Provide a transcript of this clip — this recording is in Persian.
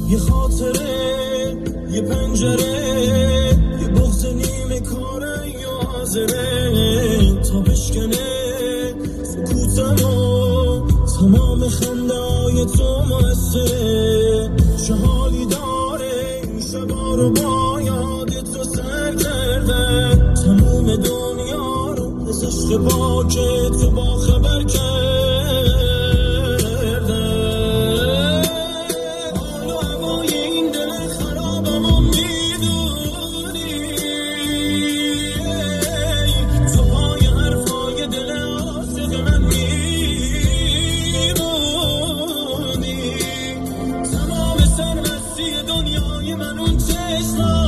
یه خاطره، یه پنجره، یه بغض نیمه کاره یا حاضره تا بشکنه سکوتمو. تمام خنده های تو موثره، چه حالی داره این شبا رو با یاد تو سر کرده. تموم دنیا رو از عشق پاک تو با خبر کرده. حال و هوای این دل خرابم و میدونی، تو پای حرفای دل عاشق من میمونی. تمام سرمستی دنیای من اون چشم